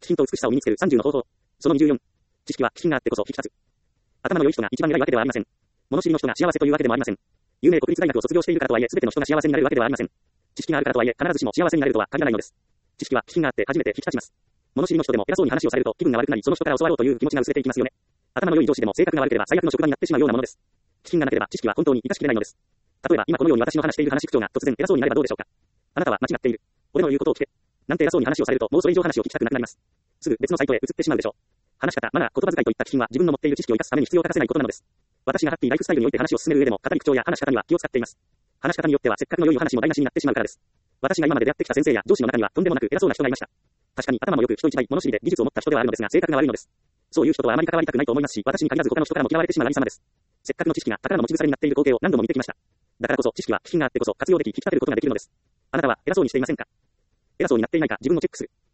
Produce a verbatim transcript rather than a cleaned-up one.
品と美しさを身につけるさんじゅうの方法。そのにじゅうよん。知識は気品があってこそ引き立つ。頭の良い人が一番偉いわけではありません。物知りの人が幸せというわけでもありません。有名国立大学を卒業しているからとはいえ、すべての人が幸せになれるわけではありません。知識があるからとはいえ、必ずしも幸せになれるとは限らないのです。知識は気品があって初めて引き立ちます。物知りの人でも偉そうに話をされると気分が悪くなり、その人から教わろうという気持ちが薄れていきますよね。頭の良い上司でも性格が悪ければ最悪の職場になってしまうようなものです。気品がなければ知識は本当に生かしきれないのです。例えば今このように私の話している話口調が突然偉そうになればどうでしょうか。あなたは間違っている。俺の言うことを聞け。なんて偉そうに話をされるともうそれ以上話を聞きたくなくなります。すぐ別のサイトへ移ってしまうでしょう。話し方、マナー、言葉遣いといった気品は自分の持っている知識を生かすために必要欠かせないことなのです。私がハッピーライフスタイルにおいて話を進める上でも、語り口調や話し方には気を使っています。話し方によってはせっかくの良いお話も台無しになってしまうからです。私が今まで出会ってきた先生や上司の中にはとんでもなく偉そうな人がいました。確かに頭も良く人一倍物知りで技術を持った人ではあるのですが、性格が悪いのです。そういう人とはあまり関わりたくないと思いますし、私に限らず他の人からも嫌われてしまうありさまです。せっかくの知識が宝の持ち腐れになっている光景を何度も見てきました。だからこそ知識は気品があってこそ活用でき引き立てることができるのです。あなたは偉そうにしていませんか？偉そうになっていないか自分をチェックする。